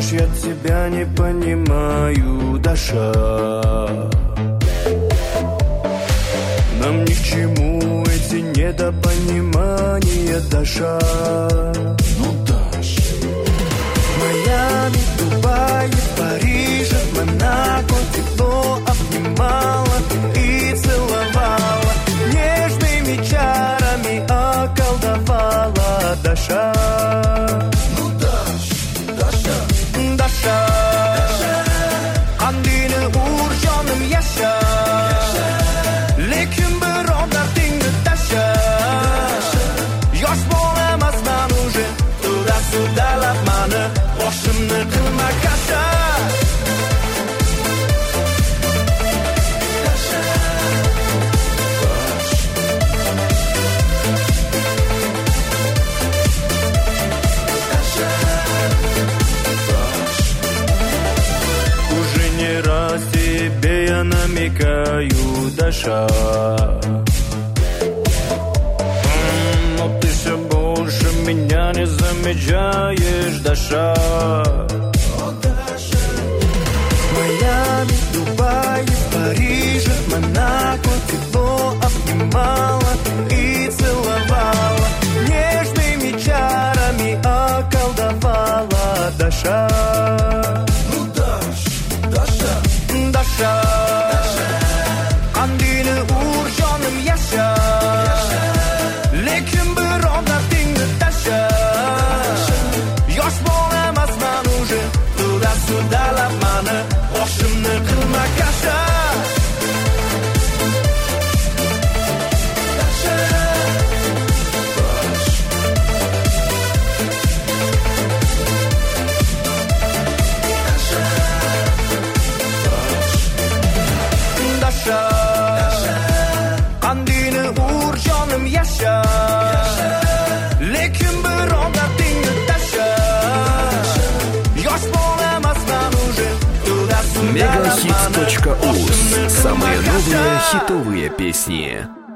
знаешь, я тебя не понимаю, Даша. Нам ни к чему эти недопонимания, Даша. Ну, Даша. Майами, Дубае, Париже, Монако тепло обнимала и целовала, нежными чарами околдовала, Даша. Ну, Даша, Даша. Qandini urjonim yasha, lekin bir odatingni tasha. Yosh bolamasman уже, turasidalab mani, boshimni qilma kasha. Тебе я намекаю, Даша. Но ты все больше меня не замечаешь, Даша. Майами, Дубае, Париже, Монако тепло обнимала и целовала, нежными чарами околдовала, Даша. Даша, qandini urjonim yasha, lekin bir odatingni tasha. Yosh bolamasman уже, turasidalab mani, boshimni qilma kasha. Qandini urjonim yasha, lekin bir odatingni tasha. Yosh bolamasman уже, Megahit.uz. Самые новые хитовые песни.